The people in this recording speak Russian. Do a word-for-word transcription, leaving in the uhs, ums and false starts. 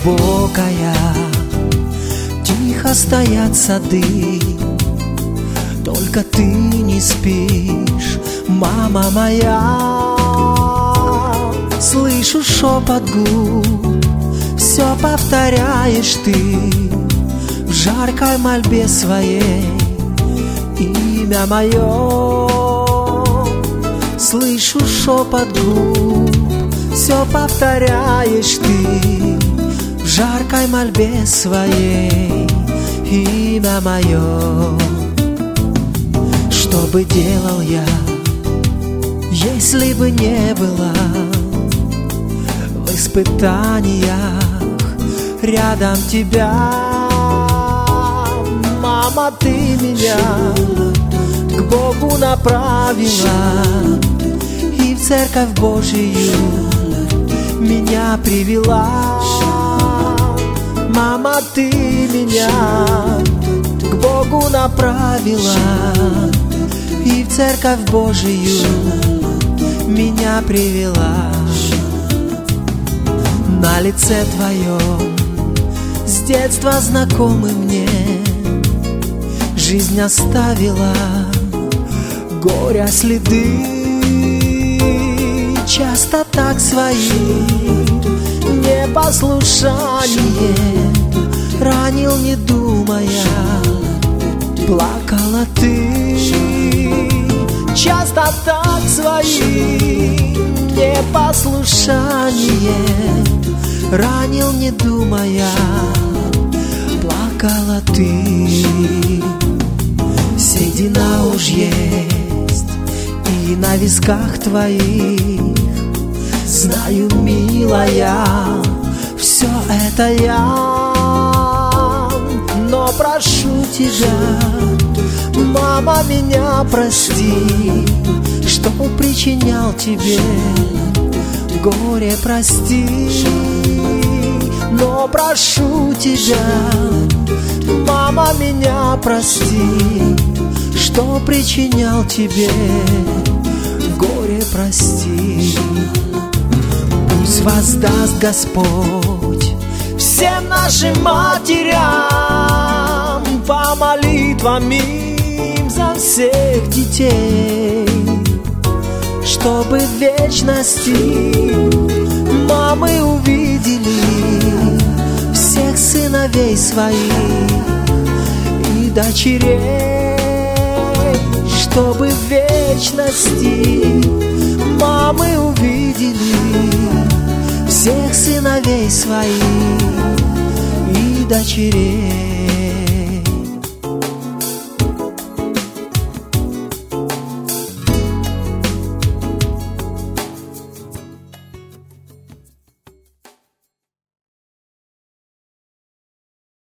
глубокая, тихо стоят сады. Только ты не спишь, мама моя. Слышу шепот губ, все повторяешь ты в жаркой мольбе своей имя мое. Слышу шепот губ, все повторяешь ты в жаркой мольбе своей имя мое. Что бы делал я, если бы не было в испытаниях рядом тебя? Мама, ты меня к Богу направила и в церковь Божию меня привела. Мама, ты меня к Богу направила и в церковь Божию меня привела. На лице твоем с детства знакомый мне жизнь оставила горя следы. Часто так свои непослушание ранил, не думая, плакала ты. Часто так свои непослушание ранил, не думая, плакала ты. Седина уж есть и на висках твоих, знаю, милая, все это я. Но прошу тебя, мама, меня прости, что причинял тебе горе, прости. Но прошу тебя, мама, меня прости, что причинял тебе горе, прости. Пусть воздаст Господь всем нашим матерям по молитвам им за всех детей, чтобы в вечности мамы увидели всех сыновей своих и дочерей, чтобы в вечности мамы увидели всех сыновей своих и дочерей.